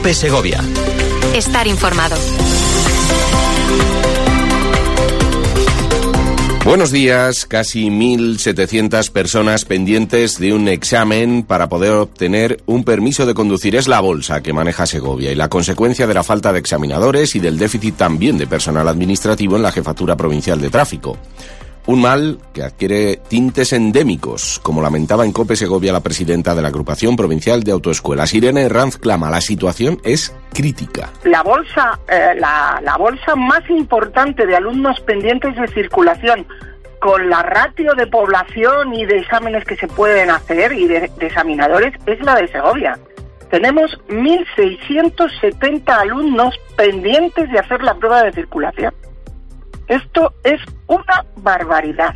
COPE Segovia. Estar informado. Buenos días. Casi 1.700 personas pendientes de un examen para poder obtener un permiso de conducir. Es la bolsa que maneja Segovia y la consecuencia de la falta de examinadores y del déficit también de personal administrativo en la Jefatura Provincial de Tráfico. Un mal que adquiere tintes endémicos, como lamentaba en COPE Segovia la presidenta de la Agrupación Provincial de Autoescuelas. Irene Herranz clama, la situación es crítica. La bolsa más importante de alumnos pendientes de circulación, con la ratio de población y de exámenes que se pueden hacer y de examinadores, es la de Segovia. Tenemos 1.670 alumnos pendientes de hacer la prueba de circulación. Esto es una barbaridad.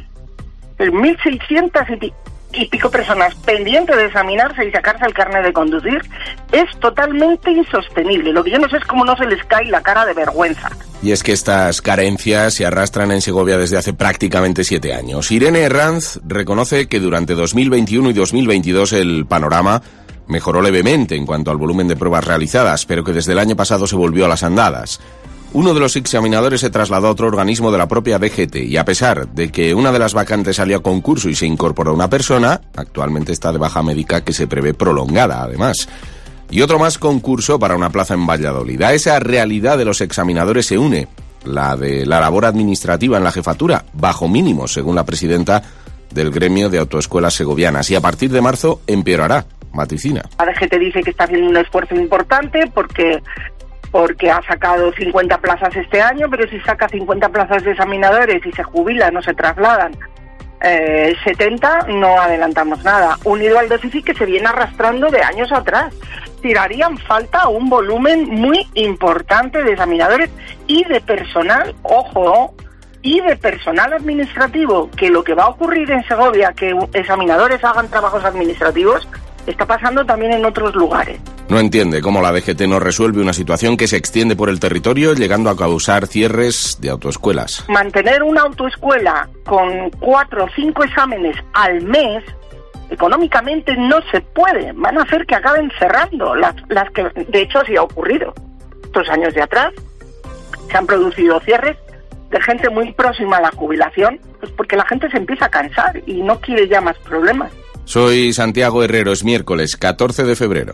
1.600 y pico personas pendientes de examinarse y sacarse el carnet de conducir es totalmente insostenible. Lo que yo no sé es cómo no se les cae la cara de vergüenza. Y es que estas carencias se arrastran en Segovia desde hace prácticamente 7 años. Irene Herranz reconoce que durante 2021 y 2022 el panorama mejoró levemente en cuanto al volumen de pruebas realizadas, pero que desde el año pasado se volvió a las andadas. Uno de los examinadores se trasladó a otro organismo de la propia DGT y a pesar de que una de las vacantes salió a concurso y se incorporó una persona, actualmente está de baja médica que se prevé prolongada además. Y otro más concurso para una plaza en Valladolid. A esa realidad de los examinadores se une la de la labor administrativa en la jefatura, bajo mínimos, según la presidenta del gremio de autoescuelas segovianas, y a partir de marzo empeorará, vaticina. La DGT dice que está haciendo un esfuerzo importante porque ha sacado 50 plazas este año, pero si saca 50 plazas de examinadores y se jubilan o se trasladan 70, no adelantamos nada. Unido al déficit que se viene arrastrando de años atrás. Tirarían falta un volumen muy importante de examinadores y de personal, ojo, y de personal administrativo, que lo que va a ocurrir en Segovia, que examinadores hagan trabajos administrativos, está pasando también en otros lugares. No entiende cómo la DGT no resuelve una situación que se extiende por el territorio, llegando a causar cierres de autoescuelas. Mantener una autoescuela con 4 o 5 exámenes al mes, económicamente no se puede. Van a hacer que acaben cerrando las que, de hecho, así ha ocurrido. Estos años de atrás se han producido cierres de gente muy próxima a la jubilación, pues porque la gente se empieza a cansar y no quiere ya más problemas. Soy Santiago Herrero, es miércoles 14 de febrero.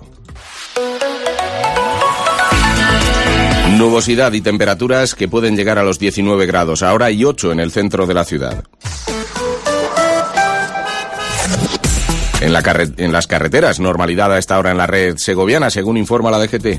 Nubosidad y temperaturas que pueden llegar a los 19 grados. Ahora hay 8 en el centro de la ciudad. En las carreteras, normalidad a esta hora en la red segoviana, según informa la DGT.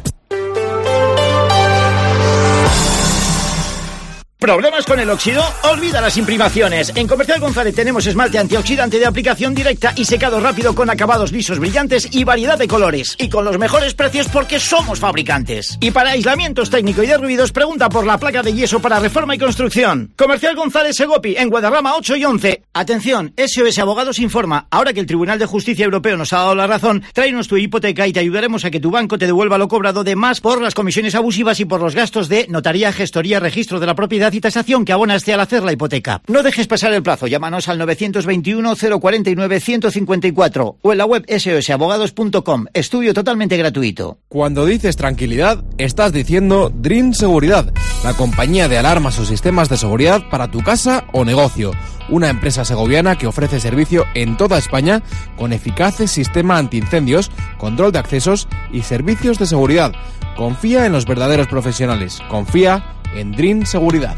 ¿Problemas con el óxido? Olvida las imprimaciones. En Comercial González tenemos esmalte antioxidante de aplicación directa y secado rápido con acabados lisos brillantes y variedad de colores. Y con los mejores precios porque somos fabricantes. Y para aislamientos técnico y de ruidos, pregunta por la placa de yeso para reforma y construcción. Comercial González Segopi, en Guadarrama 8 y 11. Atención, SOS Abogados informa. Ahora que el Tribunal de Justicia Europeo nos ha dado la razón, tráenos tu hipoteca y te ayudaremos a que tu banco te devuelva lo cobrado de más por las comisiones abusivas y por los gastos de notaría, gestoría, registro de la propiedad y tasación que abonaste al hacer la hipoteca. No dejes pasar el plazo, llámanos al 921 049 154 o en la web sosabogados.com. Estudio totalmente gratuito. Cuando dices tranquilidad, estás diciendo Dream Seguridad, la compañía de alarmas o sistemas de seguridad para tu casa o negocio. Una empresa segoviana que ofrece servicio en toda España con eficaces sistema antiincendios, control de accesos y servicios de seguridad. Confía en los verdaderos profesionales. Confía en Dream Seguridad.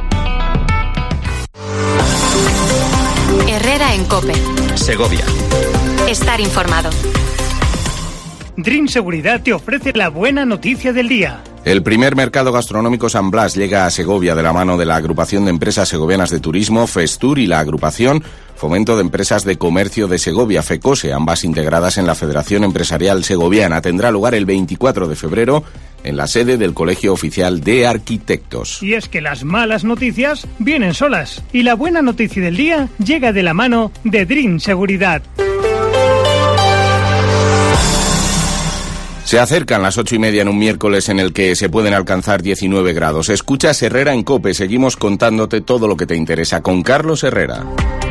Herrera en COPE. Segovia. Estar informado. Dream Seguridad te ofrece la buena noticia del día. El primer mercado gastronómico San Blas llega a Segovia de la mano de la Agrupación de Empresas Segovianas de Turismo, FESTUR, y la Agrupación Fomento de Empresas de Comercio de Segovia, FECOSE, ambas integradas en la Federación Empresarial Segoviana. Tendrá lugar el 24 de febrero en la sede del Colegio Oficial de Arquitectos. Y es que las malas noticias vienen solas, y la buena noticia del día llega de la mano de Dream Seguridad. Se acercan las 8:30 en un miércoles en el que se pueden alcanzar 19 grados. Escuchas Herrera en COPE. Seguimos contándote todo lo que te interesa con Carlos Herrera.